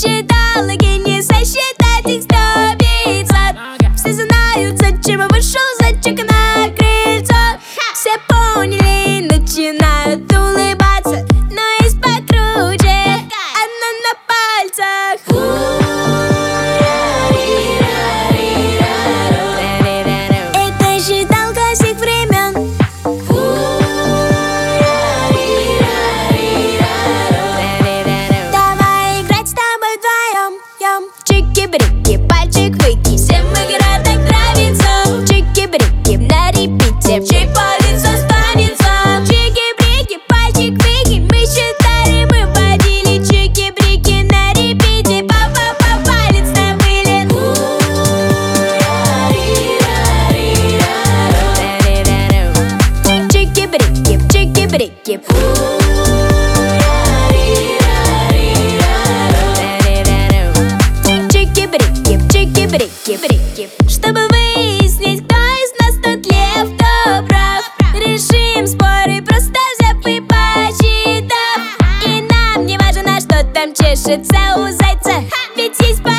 Считалки не сосчитать их 100-500. Все знают, зачем я вышел за чек на крыльцо. Все поняли, начинают улыбаться, но есть покруче, она на пальцах. Это считалка всех времен. Давай играть с тобой вдвоем. Чики-брики, пальчик выкинь. Всем игра так нравится. Чики-брики на репите. Чей палец останется. Чики-брики, пальчик выкинь. Мы считали, мы водили. Чики-брики на репите. Па-па-па, палец на вылет. Чики-брики, чики-брики. Чики-брики, чтобы выяснить, кто из нас тут лев, кто прав, решим споры, просто взяв и посчитав. И нам не важно, что там чешется у зайца, ведь есть